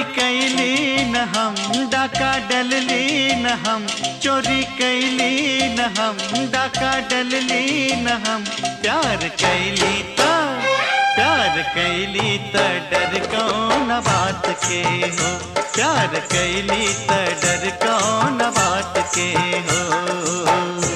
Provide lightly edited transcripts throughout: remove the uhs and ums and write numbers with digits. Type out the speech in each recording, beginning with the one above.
कैली न हम, डाका डलली न हम, चोरी कैली न हम, डाका डलली न हम। प्यार कैली त डर कौन बात के हो, प्यार कैली त डर कौन बात के हो।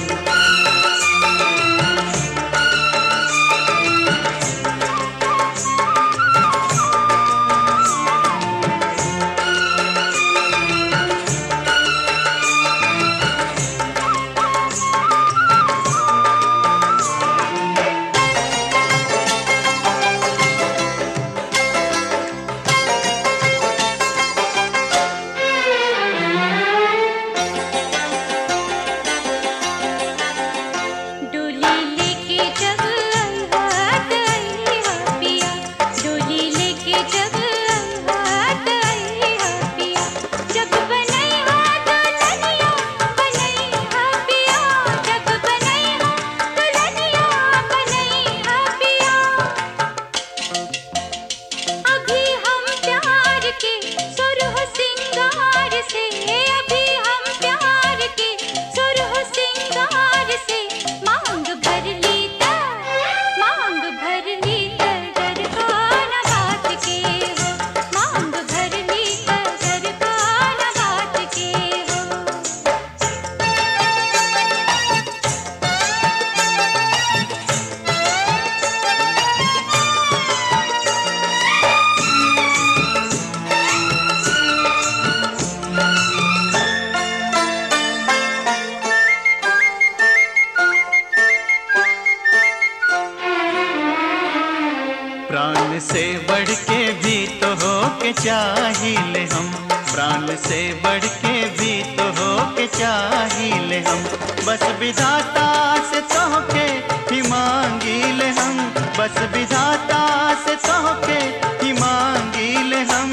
प्राण से बढ़ के भी तो हो के चाहिए हम, प्राण से बढ़ के भी तो हो के चाहिए हम। बस विधाता से तो के ही मांगिले हम, बस विधाता से तो के ही मांगिले हम।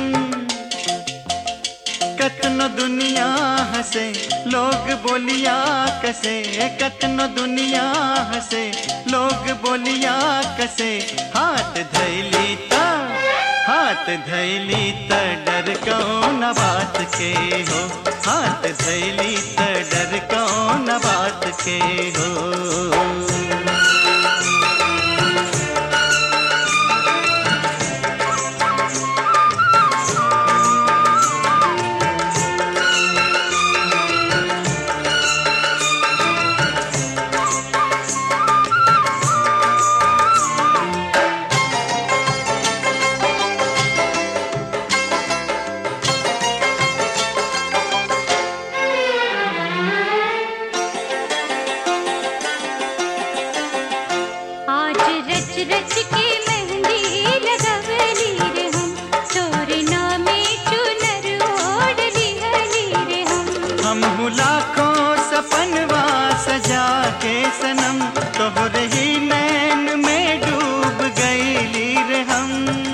कतनो दुनिया हंसे लोग बोलिया कसे, कतनो दुनिया हंसे लोग बोलिया कसे। हाथ धैली त डर कौन बात के हो, हाथ धैली त डर कौन बात के हो। रच के मेहंदी लगवली रे हम, तोरना में चुनर ओढ़ली हली रे हम लाखों सपनवा सजा के सनम, तोहरे ही नैन में डूब गईली रे हम।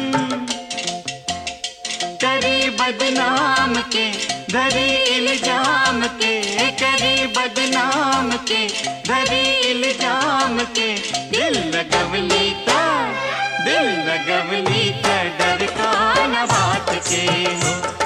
करी बदनाम के धरी इल्जाम के, करी बदनाम के धरी इल्जाम के। दिल लगवली त डर कौन बात के हो।